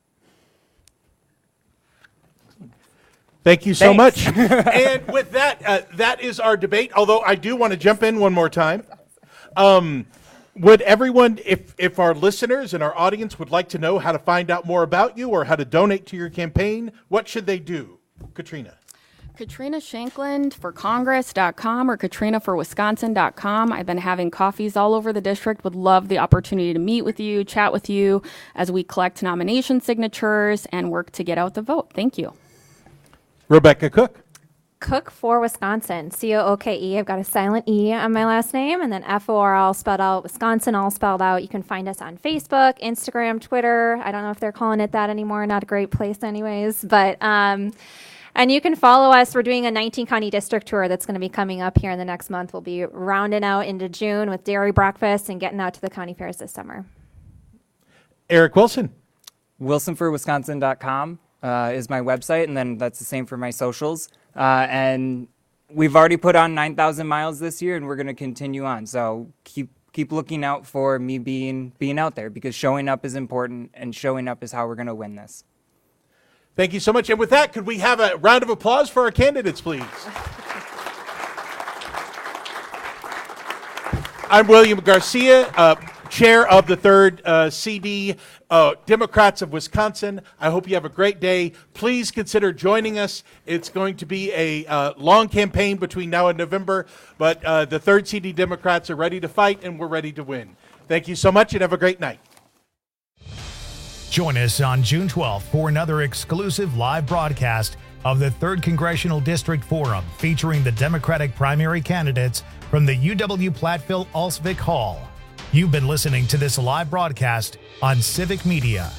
Thank you so Thanks. much. And with that, uh, that is our debate, although I do want to jump in one more time. Um, would everyone, if, if our listeners and our audience would like to know how to find out more about you or how to donate to your campaign, what should they do? Katrina. Katrina Shankland for Congress dot com or Katrina for Wisconsin dot com. I've been having coffees all over the district. Would love the opportunity to meet with you, chat with you as we collect nomination signatures and work to get out the vote. Thank you. Rebecca Cook. Cook for Wisconsin, C O O K E. I've got a silent E on my last name, and then F O R all spelled out, Wisconsin all spelled out. You can find us on Facebook, Instagram, Twitter. I don't know if they're calling it that anymore. Not a great place anyways. But, um, and you can follow us. We're doing a nineteen county district tour that's going to be coming up here in the next month. We'll be rounding out into June with dairy breakfast and getting out to the county fairs this summer. Eric Wilson. Wilson for Wisconsin dot com. Uh, is my website, and then that's the same for my socials. Uh, and we've already put on nine thousand miles this year, and we're going to continue on. So keep keep looking out for me being being out there, because showing up is important, and showing up is how we're going to win this. Thank you so much. And with that, could we have a round of applause for our candidates, please? I'm William Garcia, uh, chair of the third uh, C D, uh, Democrats of Wisconsin. I hope you have a great day. Please consider joining us. It's going to be a uh, long campaign between now and November, but uh, the third C D Democrats are ready to fight, and we're ready to win. Thank you so much, and have a great night. Join us on June twelfth for another exclusive live broadcast of the third Congressional District Forum featuring the Democratic primary candidates from the U W-Platteville-Alsvik Hall. You've been listening to this live broadcast on Civic Media.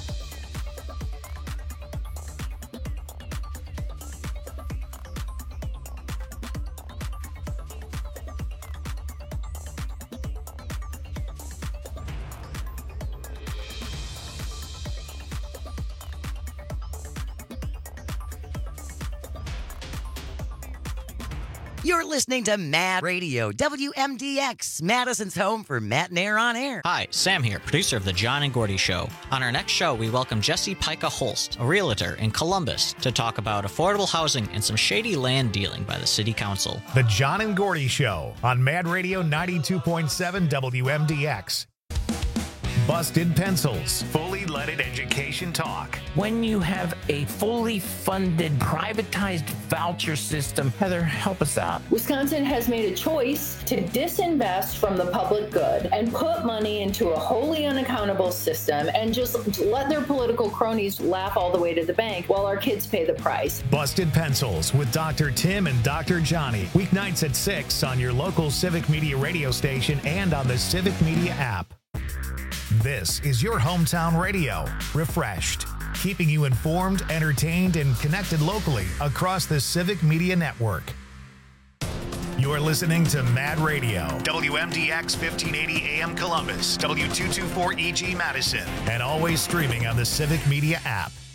You're listening to Mad Radio, W M D X, Madison's home for Matt and Air on Air. Hi, Sam here, producer of The John and Gordy Show. On our next show, we welcome Jesse Pica Holst, a realtor in Columbus, to talk about affordable housing and some shady land dealing by the city council. The John and Gordy Show on Mad Radio ninety-two point seven W M D X. Busted Pencils, fully leaded education talk. When you have a fully funded, privatized voucher system, Heather, help us out. Wisconsin has made a choice to disinvest from the public good and put money into a wholly unaccountable system and just let their political cronies laugh all the way to the bank while our kids pay the price. Busted Pencils with Doctor Tim and Doctor Johnny. Weeknights at six on your local Civic Media radio station and on the Civic Media app. This is your hometown radio, refreshed, keeping you informed, entertained, and connected locally across the Civic Media Network. You're listening to Mad Radio, W M D X fifteen eighty A M Columbus, W two twenty-four E G Madison, and always streaming on the Civic Media app.